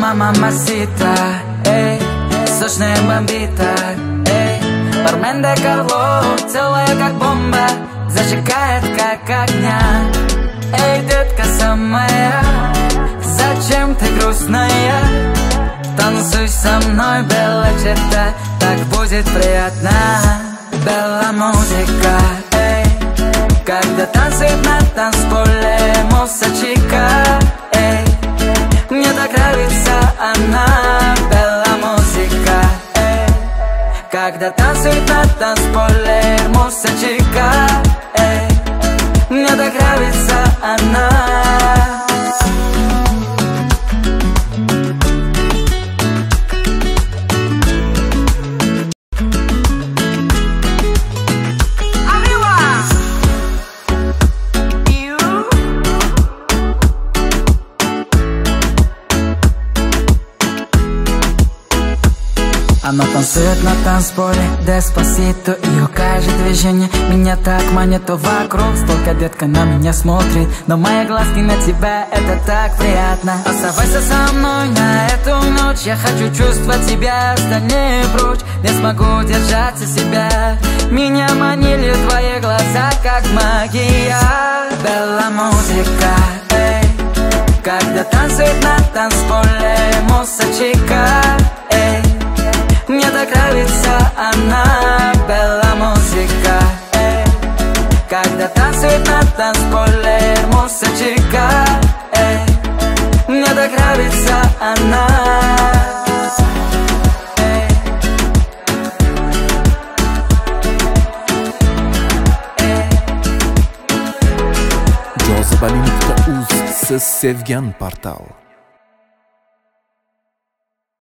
Моя мамасита, эй, сочная бомбита, эй. Бармен де Карло, целая как бомба, зажигает как огня. Эй, детка самая, зачем ты грустная? Танцуй со мной, белла черта, так будет приятно. Белла музыка, эй, когда танцует на танцполе мусачика, эй. Мне так нравится она, белла музыка, эй. Когда танцует на танцполе мусачика, эй. Мне так нравится она. Она танцует на танцполе, деспасито. Ее каждое движение меня так манит. То вокруг столько детка на меня смотрит, но мои глазки на тебя, это так приятно. Оставайся со мной на эту ночь, я хочу чувствовать тебя, остальные прочь. Не смогу держаться себя, меня манили твои глаза, как магия. Белла музыка, эй, когда танцует на танцполе мусачика, эй. Мне так нравится она, белла музыка, эй. Когда танцует на танцполе мусачика, эй. Мне так нравится она. Jozibali.uz, siz sevgan portal.